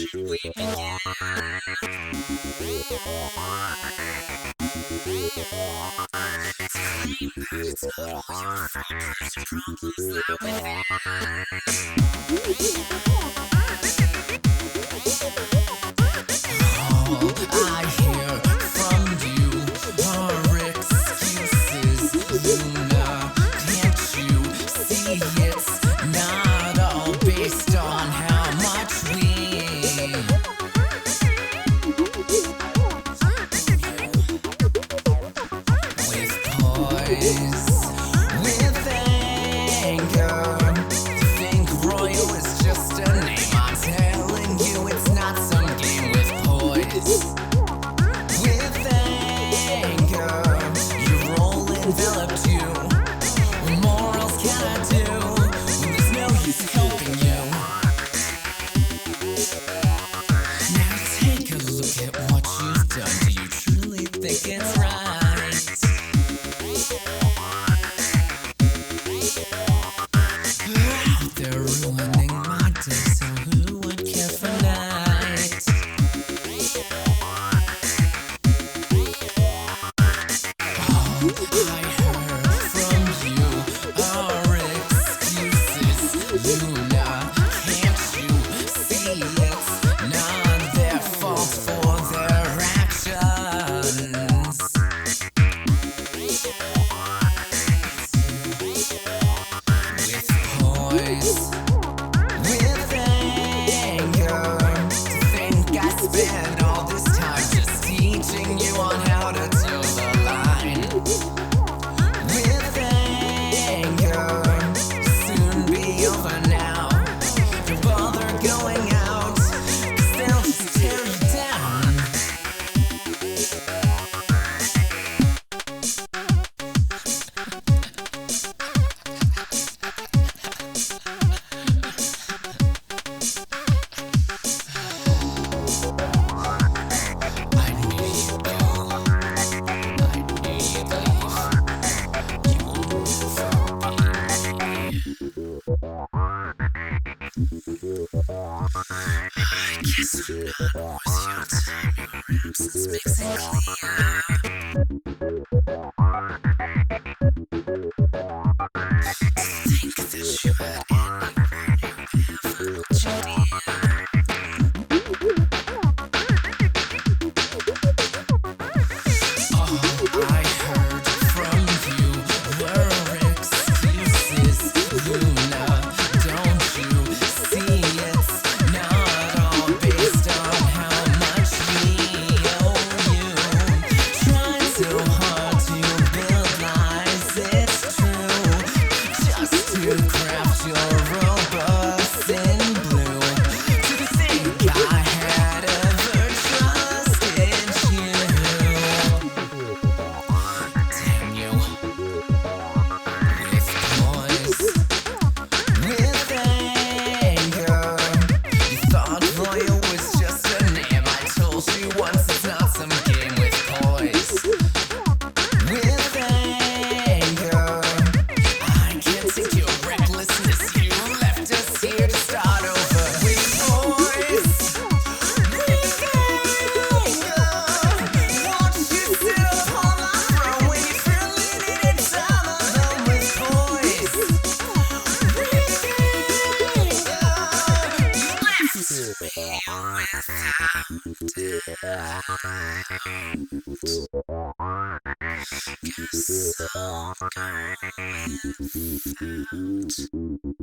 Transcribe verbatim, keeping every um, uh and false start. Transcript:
should we begin? Scream that it's not all your fault, there's problems that all I hear from you are excuses, Luna. Can't you see it's not all based on how much we with poise, with anger. You think Royal is just a name? I'm telling you it's not some game. With poise, with anger, your role enveloped you. What more else can I do when there's no use helping you? Now take a look at what you've done. Do you truly think it's right? Out there ruining my day, so who would care for night? All I heard from you are excuses, Luna. Can't you see it's not their fault for their actions? With poise, with anger, to think I spent all this time just teaching you on how to toe the line. With anger, soon be over now. Don't bother going out, 'cause they'll just tear you down. I knew you'd go. I knew you'd leave. You will never be me. I guess I'm not worth your time. Your absence makes it clear. To think that you had anywhere you ever looked your dear. All I heard from you were excuses, Luna. Don't you see it's not all based on how much we owe you? Trying so hard to build lies, it's true, just to craft your robots in blue. To think I had ever trusted you. Damn you. With poise, with anger, you thought Royal was just a name. I told you once it's not some game. With poise, with anger, I can't take your recklessness. You left us here to start over. With poise, with anger, won't you sit upon my throne when you truly needed some alone? With poise, with anger, you left me without. Guess I'll